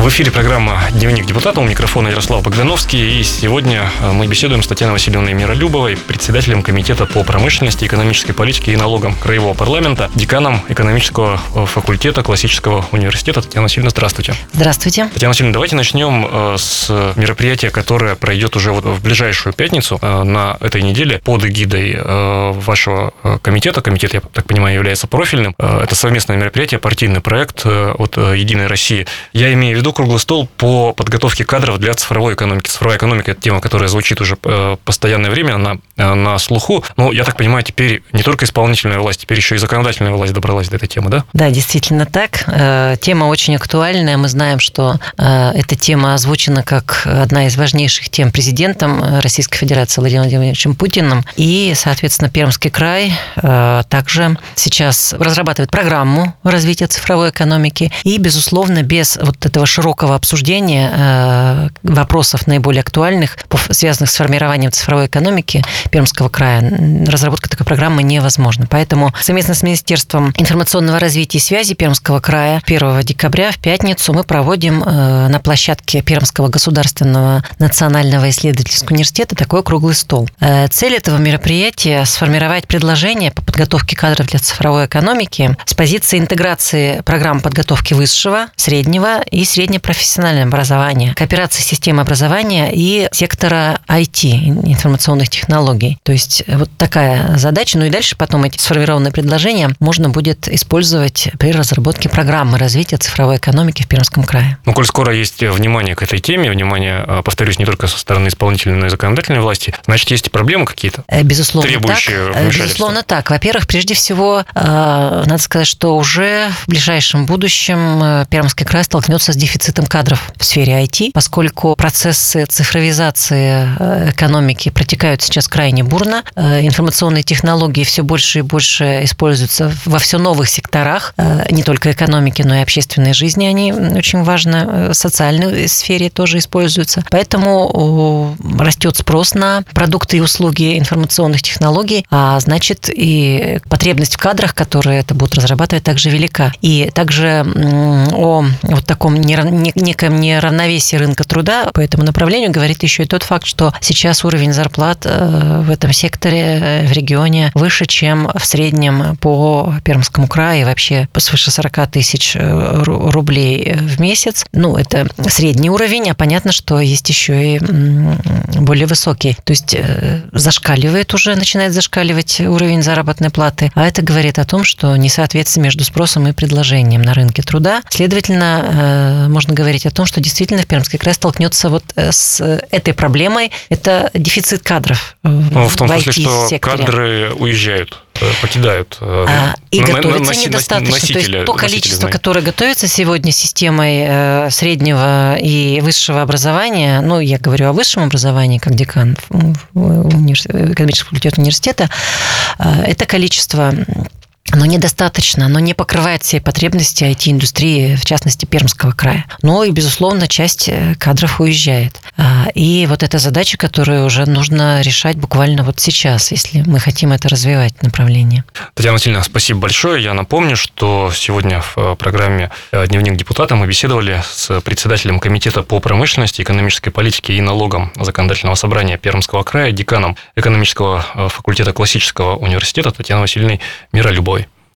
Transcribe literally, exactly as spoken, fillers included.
В эфире программа «Дневник депутата», у микрофона Ярослав Богдановский. И сегодня мы беседуем с Татьяной Васильевной Миролюбовой, председателем Комитета по промышленности, экономической политике и налогам Краевого парламента, деканом экономического факультета Классического университета. Татьяна Васильевна, здравствуйте. Здравствуйте. Татьяна Васильевна, давайте начнем с мероприятия, которое пройдет уже вот в ближайшую пятницу на этой неделе под эгидой вашего комитета. Комитет, я так понимаю, является профильным. Это совместное мероприятие, партийный проект от «Единой России». Я имею в виду круглый стол по подготовке кадров для цифровой экономики. Цифровая экономика – это тема, которая звучит уже постоянное время, она на слуху. Но, я так понимаю, теперь не только исполнительная власть, теперь еще и законодательная власть добралась до этой темы, да? Да, действительно так. Тема очень актуальная. Мы знаем, что эта тема озвучена как одна из важнейших тем президентом Российской Федерации Владимиром Владимировичем Путиным. И, соответственно, Пермский край также сейчас разрабатывает программу развития цифровой экономики. И, безусловно, без вот этого широкого обсуждения вопросов наиболее актуальных, связанных с формированием цифровой экономики Пермского края, разработка такой программы невозможна. Поэтому совместно с Министерством информационного развития и связи Пермского края первого декабря в пятницу мы проводим на площадке Пермского государственного национального исследовательского университета такой круглый стол. Цель этого мероприятия – сформировать предложения по подготовке кадров для цифровой экономики с позиции интеграции программ подготовки высшего, среднего и среднепрофессионального образования, кооперации системы образования и сектора ай ти, информационных технологий. То есть вот такая задача. Ну и дальше потом эти сформированные предложения можно будет использовать при разработке программы развития цифровой экономики в Пермском крае. Ну, коль скоро есть внимание к этой теме, внимание, повторюсь, не только со стороны исполнительной, но и законодательной власти, значит, есть и проблемы какие-то? Безусловно, требующие так. Безусловно, так. Во-первых, прежде всего, надо сказать, что уже в ближайшем будущем Пермский край столкнется с дефицитом кадров в сфере ай ти, поскольку процессы цифровизации экономики протекают сейчас крайне бурно. Информационные технологии все больше и больше используются во все новых секторах, не только экономики, но и общественной жизни. Они очень важны, в социальной сфере тоже используются. Поэтому растет спрос на продукты и услуги информационных технологий, а значит и потребность в кадрах, которые это будут разрабатывать, также велика. И также о вот таком неком неравновесии рынка труда по этому направлению говорит еще и тот факт, что сейчас уровень зарплат в этом секторе в регионе выше, чем в среднем по Пермскому краю, и вообще свыше сорок тысяч рублей в месяц. Ну, это средний уровень, а понятно, что есть еще и более высокий. То есть зашкаливает уже, начинает зашкаливать уровень заработной платы, а это говорит о том, что несоответствие между спросом и предложением на рынке труда. Следовательно, можно говорить о том, что действительно в Пермский край столкнется вот с этой проблемой. Это дефицит кадров ну, в том в смысле, что кадры уезжают, покидают. А, и на, готовится носи, недостаточно. Носители, то есть то количество, знаний, которое готовится сегодня системой среднего и высшего образования, ну, я говорю о высшем образовании, как декан экономического факультета университета, это количество... Но недостаточно, оно не покрывает все потребности ай ти-индустрии, в частности, Пермского края. Но и, безусловно, часть кадров уезжает. И вот эта задача, которую уже нужно решать буквально вот сейчас, если мы хотим это развивать направление. Татьяна Васильевна, спасибо большое. Я напомню, что сегодня в программе «Дневник депутата» мы беседовали с председателем Комитета по промышленности, экономической политике и налогам Законодательного собрания Пермского края, деканом экономического факультета Классического университета Татьяной Васильевной Миролюбовой.